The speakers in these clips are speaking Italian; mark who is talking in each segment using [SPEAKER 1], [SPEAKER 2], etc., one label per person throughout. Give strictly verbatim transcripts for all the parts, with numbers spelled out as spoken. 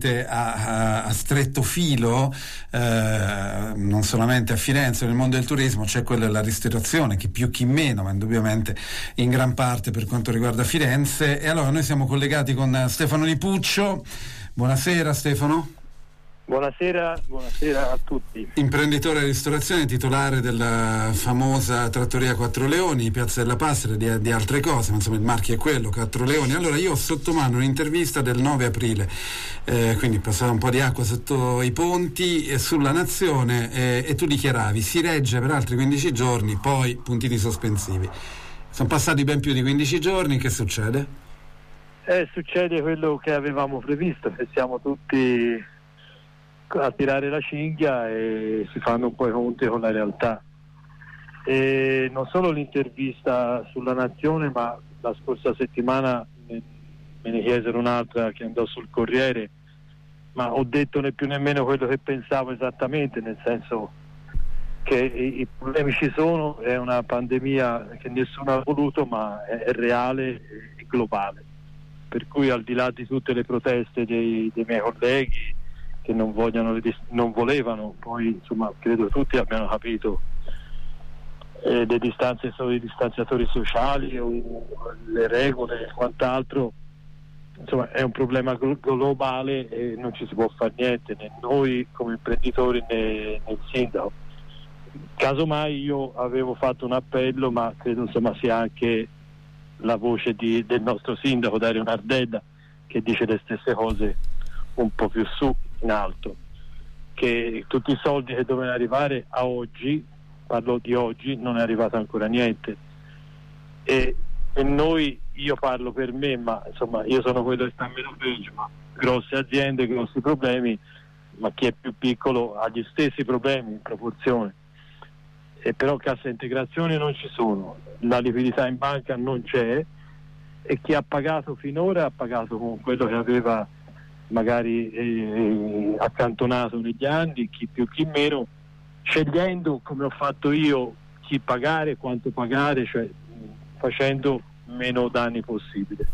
[SPEAKER 1] ovviamente a, a, a stretto filo, eh, non solamente a Firenze, nel mondo del turismo c'è quella della ristorazione, chi più chi meno, ma indubbiamente in gran parte per quanto riguarda Firenze. E allora noi siamo collegati con Stefano Lipuccio. Buonasera Stefano.
[SPEAKER 2] Buonasera, buonasera a tutti.
[SPEAKER 1] Imprenditore di ristorazione, titolare della famosa Trattoria Quattro Leoni, Piazza della Passera, di, di altre cose, ma insomma il marchio è quello, Quattro Leoni. Allora io ho sotto mano un'intervista del nove aprile, eh, quindi passava un po' di acqua sotto i ponti, eh, sulla Nazione, eh, e tu dichiaravi si regge per altri quindici giorni, poi puntini sospensivi. Sono passati ben più di quindici giorni, che succede?
[SPEAKER 2] Eh, succede quello che avevamo previsto, che siamo tutti a tirare la cinghia e si fanno un po' i conti con la realtà. E non solo l'intervista sulla Nazione, ma la scorsa settimana me, me ne chiesero un'altra che andò sul Corriere, ma ho detto né più nemmeno quello che pensavo esattamente, nel senso che i, i problemi ci sono, è una pandemia che nessuno ha voluto, ma è, è reale e globale, per cui al di là di tutte le proteste dei, dei miei colleghi che non vogliono, non volevano, poi insomma credo tutti abbiano capito eh, le distanze sono i distanziatori sociali o le regole e quant'altro, insomma è un problema globale e non ci si può fare niente, né noi come imprenditori né, né il sindaco. Casomai io avevo fatto un appello, ma credo insomma sia anche la voce di, del nostro sindaco Dario Nardella, che dice le stesse cose un po' più su in alto, che tutti i soldi che dovevano arrivare a oggi, parlo di oggi, non è arrivato ancora niente, e, e noi, io parlo per me, ma insomma io sono quello che sta meno peggio, ma grosse aziende, grossi problemi, ma chi è più piccolo ha gli stessi problemi in proporzione, e però cassa integrazione non ci sono, la liquidità in banca non c'è, e chi ha pagato finora ha pagato con quello che aveva magari eh, accantonato negli anni, chi più chi meno, scegliendo come ho fatto io chi pagare, quanto pagare, cioè facendo meno danni possibile,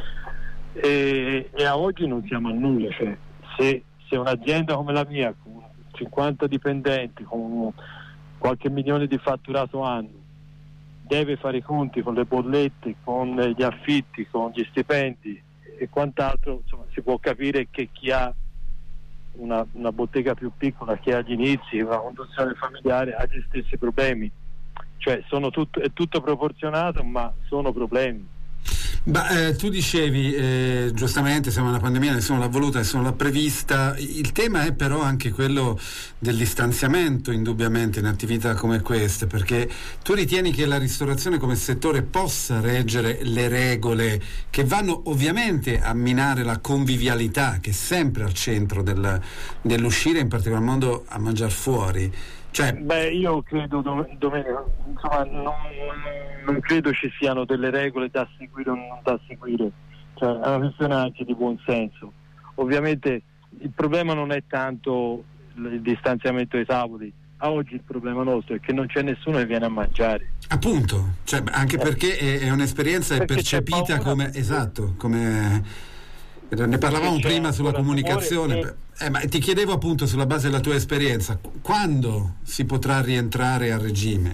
[SPEAKER 2] e, e a oggi non siamo a nulla, cioè se, se un'azienda come la mia con cinquanta dipendenti, con qualche milione di fatturato anno, deve fare i conti con le bollette, con gli affitti, con gli stipendi e quant'altro, insomma si può capire che chi ha una, una bottega più piccola, che ha agli inizi, una conduzione familiare, ha gli stessi problemi, cioè sono tutto, è tutto proporzionato, ma sono problemi.
[SPEAKER 1] Beh, eh, tu dicevi eh, giustamente siamo in una pandemia, nessuno l'ha voluta, nessuno l'ha prevista. Il tema è però anche quello del distanziamento, indubbiamente, in attività come queste, perché tu ritieni che la ristorazione come settore possa reggere le regole che vanno ovviamente a minare la convivialità, che è sempre al centro del, dell'uscire, in particolar modo a mangiare fuori. Cioè... Beh,
[SPEAKER 2] io credo, Domenico, insomma, non, non credo ci siano delle regole da seguire o non da seguire, cioè, è una questione anche di buon senso. Ovviamente il problema non è tanto il distanziamento dei tavoli, a oggi il problema nostro è che non c'è nessuno che viene a mangiare.
[SPEAKER 1] Appunto, cioè, anche eh. perché è, è un'esperienza è percepita come, esatto, come... Ne parlavamo prima sulla comunicazione, e... eh, ma ti chiedevo appunto sulla base della tua esperienza, quando si potrà rientrare a regime?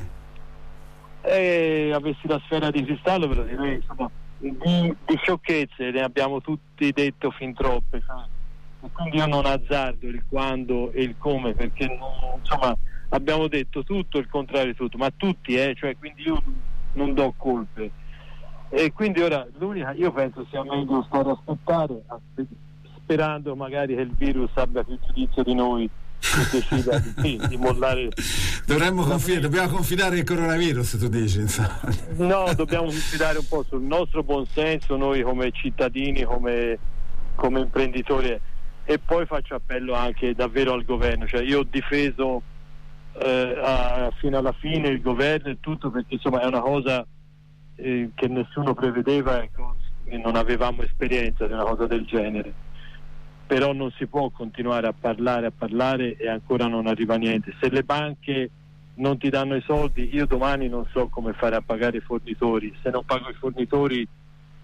[SPEAKER 2] Eh, avessi la sfera di cristallo ve lo direi, insomma, di, di sciocchezze ne abbiamo tutti detto fin troppe, e quindi io non azzardo il quando e il come, perché non, insomma abbiamo detto tutto il contrario di tutto, ma tutti, eh, cioè, quindi io non do colpe. E quindi ora l'unica, io penso sia meglio stare a aspettare, sperando magari che il virus abbia più giudizio di noi e decida di, sì, di mollare.
[SPEAKER 1] Dovremmo confidare, dobbiamo confidare il coronavirus, tu dici, insomma.
[SPEAKER 2] No, dobbiamo confidare un po' sul nostro buonsenso, noi come cittadini, come, come imprenditori, e poi faccio appello anche davvero al governo, cioè io ho difeso eh, a, fino alla fine il governo e tutto, perché insomma è una cosa Eh, che nessuno prevedeva, ecco, e non avevamo esperienza di una cosa del genere, però non si può continuare a parlare a parlare e ancora non arriva niente. Se le banche non ti danno i soldi, io domani non so come fare a pagare i fornitori, se non pago i fornitori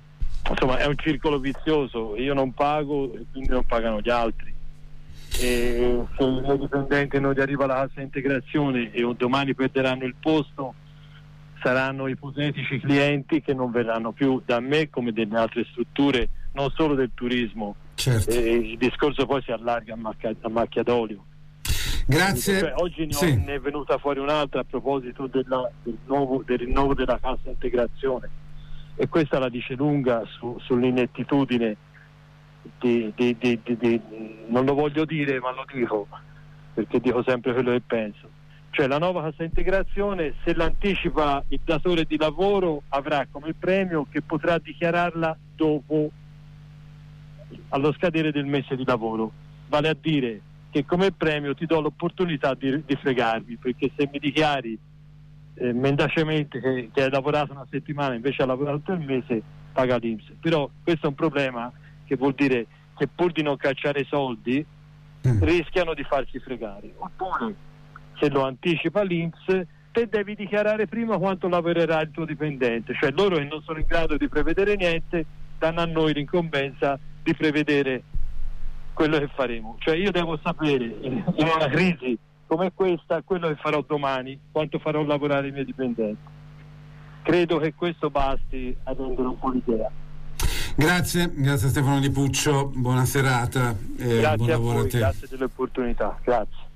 [SPEAKER 2] insomma è un circolo vizioso, io non pago e quindi non pagano gli altri, e se il mio dipendente non gli arriva la cassa integrazione e domani perderanno il posto, saranno ipotetici clienti che non verranno più da me come delle altre strutture, non solo del turismo.
[SPEAKER 1] Certo.
[SPEAKER 2] E il discorso poi si allarga a macchia, a macchia d'olio.
[SPEAKER 1] Grazie.
[SPEAKER 2] Cioè, oggi ne, ho,
[SPEAKER 1] sì.
[SPEAKER 2] ne è venuta fuori un'altra a proposito della, del, nuovo, del rinnovo della cassa integrazione, e questa la dice lunga su, sull'inettitudine di, di, di, di, di, non lo voglio dire ma lo dico perché dico sempre quello che penso. Cioè la nuova cassa integrazione, se l'anticipa il datore di lavoro, avrà come premio che potrà dichiararla dopo, allo scadere del mese di lavoro, vale a dire che come premio ti do l'opportunità di, di fregarmi, perché se mi dichiari eh, mendacemente che, che hai lavorato una settimana invece hai lavorato il mese, paga l'I N P S. Però questo è un problema che vuol dire che pur di non cacciare soldi mm. rischiano di farsi fregare. Oppure se lo anticipa l'I N P S, te devi dichiarare prima quanto lavorerà il tuo dipendente, cioè loro che non sono in grado di prevedere niente danno a noi l'incombenza di prevedere quello che faremo. Cioè io devo sapere in una crisi come questa quello che farò domani, quanto farò lavorare i miei dipendenti. Credo che questo basti a rendere un po' l'idea.
[SPEAKER 1] Grazie, grazie a Stefano Di Puccio, buona serata e
[SPEAKER 2] grazie
[SPEAKER 1] buon
[SPEAKER 2] a
[SPEAKER 1] lavoro
[SPEAKER 2] voi,
[SPEAKER 1] a te.
[SPEAKER 2] grazie dell'opportunità, grazie.